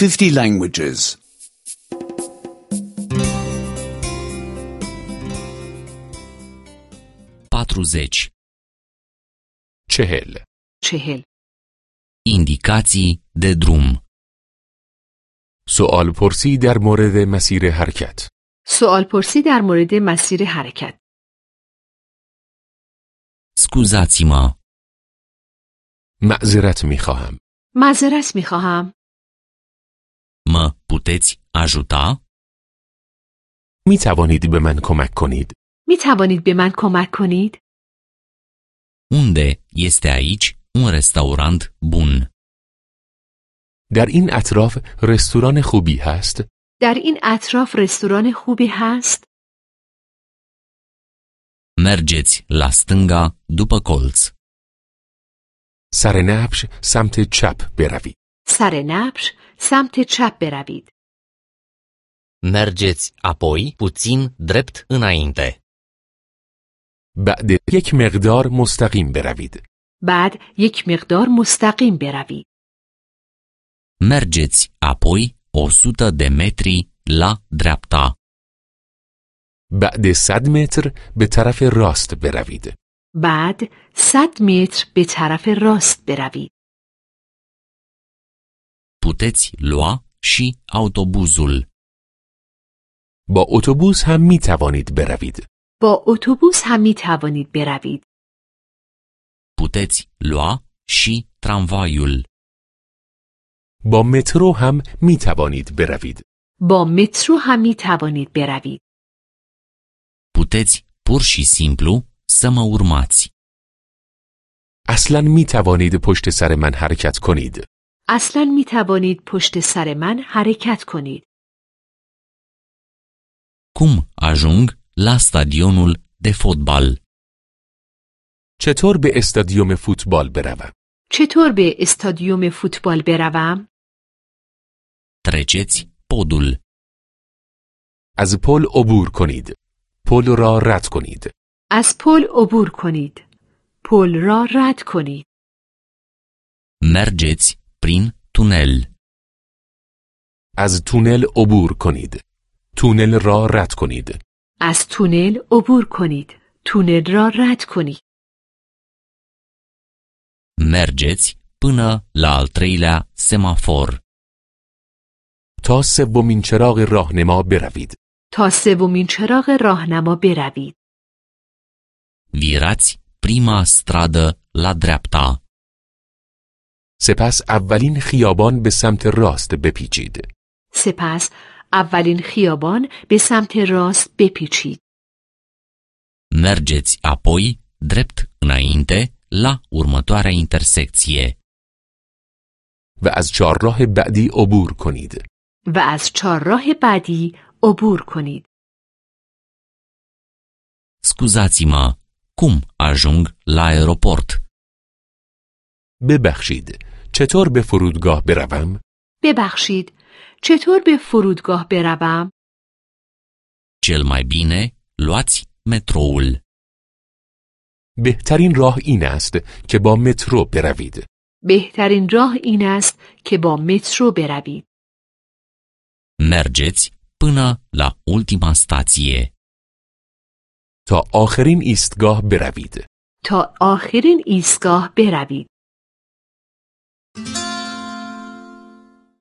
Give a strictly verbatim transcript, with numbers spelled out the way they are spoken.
fifty languages. patruzeci. چهل. چهل. Indicații de drum. سوال پرسی در مورد مسیر حرکت. سوال پرسی در مورد مسیر حرکت. Scuzați-mă. معذرت میخواهم. معذرت میخواهم. Mă puteți ajuta? می توانید به من کمک کنید؟ می توانید به من کمک کنید؟ Unde este aici un restaurant bun? در این اطراف رستوران خوبی هست؟ در این اطراف رستوران خوبی هست؟ Mergeți la stânga după colț. سر نبش سمت چپ بروید. سر نبش سمت چپ بروید. Mergeți apoi puțin drept înainte. بعد یک مقدار مستقیم بروید. بعد یک مقدار مستقیم بروید. Mergeți apoi o sută de metri la dreapta. بعد صد متر به طرف راست بروید. بعد صد متر به طرف راست بروید. Puteți lua și autobuzul. با اتوبوس هم می توانید بروید. با اتوبوس هم می توانید بروید. Puteți lua și tramvaiul. با مترو هم می توانید بروید. با مترو هم می توانید بروید. Puteți pur și simplu să mă urmați. اصلا می توانید پشت سر من حرکت کنید. اصلا می توانید پشت سر من حرکت کنید. Cum ajung la stadionul de fotbal? چطور به استادیوم فوتبال بروم؟ چطور به استادیوم فوتبال بروم؟ Treceți podul. از پل عبور کنید. پل را رد کنید. از پل عبور کنید. پل را رد کنید. Mergeți prin tunel. از تونل عبور کنید. تونل را رد کنید. از تونل عبور کنید. تونل را رد کنید. Mergeți până la al treilea semafor. تا سومین چراغ راهنما بروید. تا سومین چراغ راهنما بروید. Virați prima stradă la dreapta. سپس اولین خیابان به سمت راست بپیچید. سپس اولین خیابان به سمت راست بپیچید. Mergeți apoi drept înainte la următoarea intersecție. و از چهارراه بعدی عبور کنید. و از چهارراه بعدی عبور کنید. Scuzați-mă, cum ajung la aeroport? ببخشید، چطور به فرودگاه بروم؟ ببخشید، چطور به فرودگاه بروم؟ Cel mai bine luați metroul. بهترین راه این است که با مترو بروید. بهترین راه این است که با مترو بروید. Mergeți până la ultima stație. تا آخرین ایستگاه بروید. تا آخرین ایستگاه بروید.